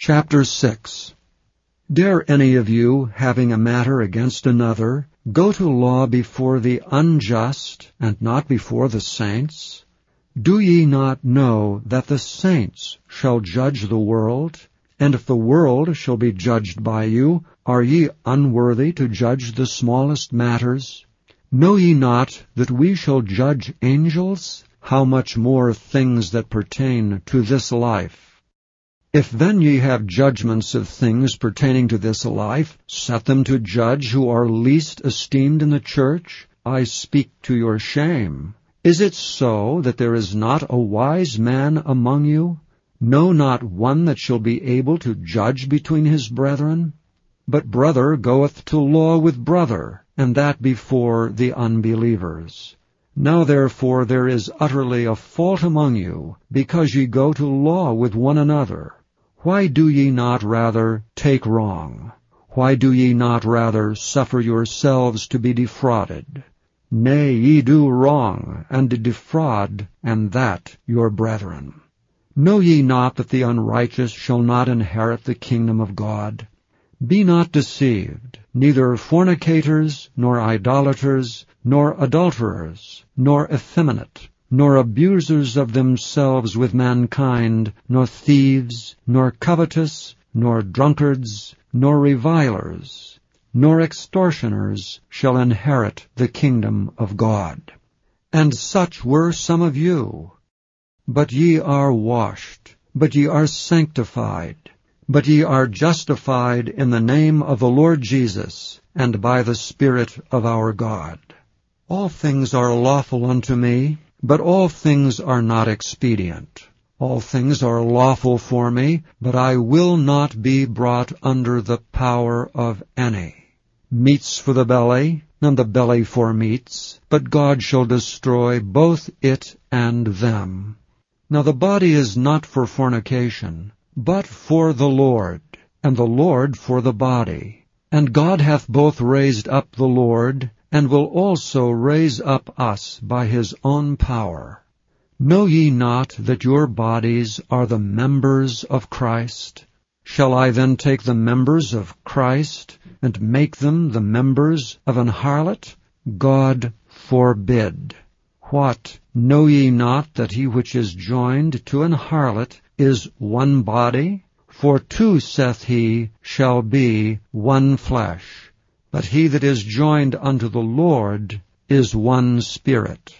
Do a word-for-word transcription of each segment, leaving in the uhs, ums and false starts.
Chapter six. Dare any of you, having a matter against another, go to law before the unjust, and not before the saints? Do ye not know that the saints shall judge the world? And if the world shall be judged by you, are ye unworthy to judge the smallest matters? Know ye not that we shall judge angels? How much more things that pertain to this life? If then ye have judgments of things pertaining to this life, set them to judge who are least esteemed in the church. I speak to your shame. Is it so that there is not a wise man among you? No, not one that shall be able to judge between his brethren? But brother goeth to law with brother, and that before the unbelievers. Now therefore there is utterly a fault among you, because ye go to law with one another. Why do ye not rather take wrong? Why do ye not rather suffer yourselves to be defrauded? Nay, ye do wrong, and defraud, and that your brethren. Know ye not that the unrighteous shall not inherit the kingdom of God? Be not deceived, neither fornicators, nor idolaters, nor adulterers, nor effeminate, nor abusers of themselves with mankind, nor thieves, nor covetous, nor drunkards, nor revilers, nor extortioners shall inherit the kingdom of God. And such were some of you. But ye are washed, but ye are sanctified, but ye are justified in the name of the Lord Jesus, and by the Spirit of our God. All things are lawful unto me, but all things are not expedient. All things are lawful for me, but I will not be brought under the power of any. Meats for the belly, and the belly for meats, but God shall destroy both it and them. Now the body is not for fornication, but for the Lord, and the Lord for the body. And God hath both raised up the Lord, and will also raise up us by his own power. Know ye not that your bodies are the members of Christ? Shall I then take the members of Christ, and make them the members of an harlot? God forbid. What? Know ye not that he which is joined to an harlot is one body? For two, saith he, shall be one flesh. But he that is joined unto the Lord is one spirit.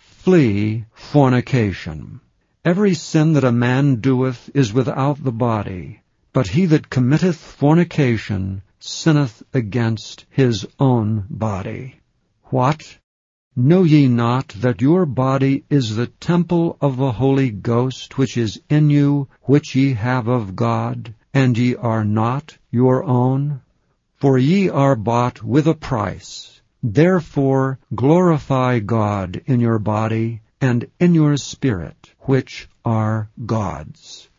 Flee fornication. Every sin that a man doeth is without the body, but he that committeth fornication sinneth against his own body. What? Know ye not that your body is the temple of the Holy Ghost which is in you, which ye have of God, and ye are not your own? For ye are bought with a price. Therefore glorify God in your body and in your spirit, which are God's.